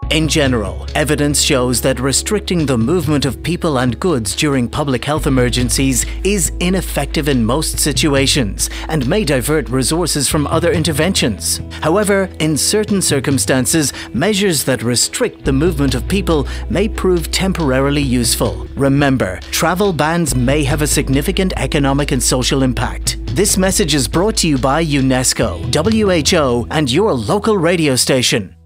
In general, evidence shows that restricting the movement of people and goods during public health emergencies is ineffective in most situations and may divert resources from other interventions. However, in certain circumstances, measures that restrict the movement of people may prove temporarily useful. Remember, travel bans may have a significant economic and social impact. This message is brought to you by UNESCO, WHO, and your local radio station.